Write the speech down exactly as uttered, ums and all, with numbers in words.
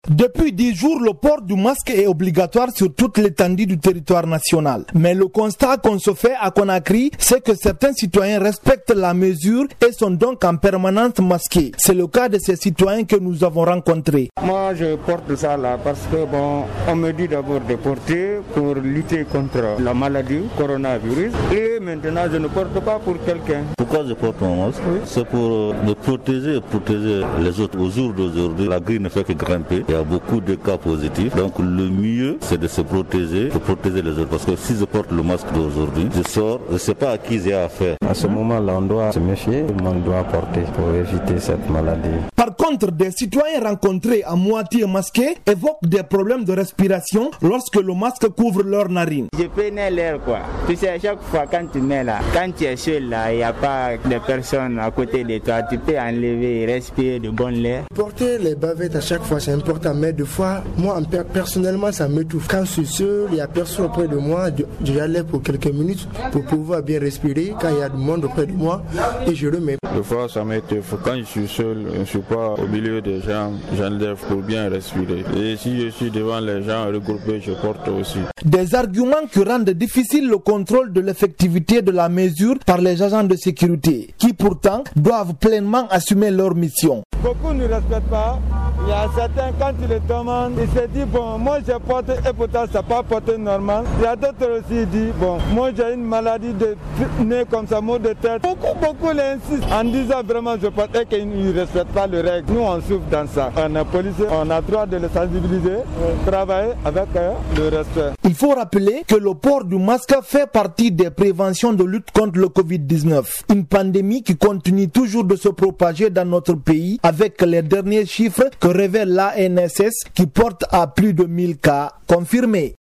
Depuis dix jours, le port du masque est obligatoire sur toute l'étendue du territoire national. Mais le constat qu'on se fait à Conakry, c'est que certains citoyens respectent la mesure et sont donc en permanence masqués. C'est le cas de ces citoyens que nous avons rencontrés. Moi, je porte ça là parce que bon, on me dit d'abord de porter pour lutter contre la maladie, coronavirus. Et maintenant, je ne porte pas pour quelqu'un. Pourquoi je porte mon masque? Oui. C'est pour me protéger et protéger les autres. Au jour d'aujourd'hui, la grippe ne fait que grimper. Il y a beaucoup de cas positifs. Donc le mieux, c'est de se protéger, de protéger les autres. Parce que si je porte le masque d'aujourd'hui, je sors, je ne sais pas à qui j'ai affaire. À ce moment-là, on doit se méfier. Tout le monde doit porter pour éviter cette maladie. Par contre, des citoyens rencontrés à moitié masqués évoquent des problèmes de respiration lorsque le masque couvre leurs narines. Je pénètre l'air quoi. Tu sais, à chaque fois quand tu mets là, quand tu es seul là, il n'y a pas de personne à côté de toi. Tu peux enlever et respirer de bon air. Porter les bavettes à chaque fois, c'est important. Mais des fois, moi personnellement, ça m'étouffe. Quand je suis seul, il n'y a personne auprès de moi. J'allais pour quelques minutes pour pouvoir bien respirer. Quand il y a du monde auprès de moi, et je remets. Des fois, ça m'étouffe. Quand je suis seul, je ne suis pas au milieu des gens, j'enlève pour bien respirer. Et si je suis devant les gens regroupés, je porte aussi. Des arguments qui rendent difficile le contrôle de l'effectivité de la mesure par les agents de sécurité, qui pourtant doivent pleinement assumer leur mission. Beaucoup ne respectent pas. Il y a certains, quand ils le demandent, ils se disent, bon, moi j'ai porté et pourtant ça n'a pas porté normal. Il y a d'autres aussi qui disent, bon, moi j'ai une maladie de nez comme ça, mot de tête. Beaucoup, beaucoup l'insistent en disant vraiment je porte et qu'ils ne respectent pas les règles. Nous on souffre dans ça. On est policiers, on a droit de les sensibiliser, travailler avec euh, le respect. Il faut rappeler que le port du masque fait partie des préventions de lutte contre le covid dix-neuf. Une pandémie qui continue toujours de se propager dans notre pays avec les derniers chiffres que révèle l'A N S S qui porte à plus de mille cas confirmés.